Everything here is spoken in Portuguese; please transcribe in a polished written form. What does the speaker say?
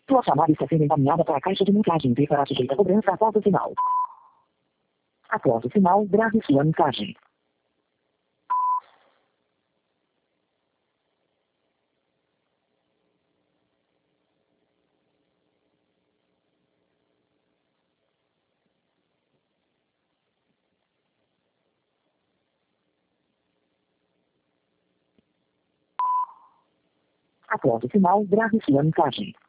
Sua chamada está sendo encaminhada para a caixa de mensagem e será sujeita a cobrança após o sinal. Após o sinal, grave sua mensagem. Após o sinal, grave sua mensagem.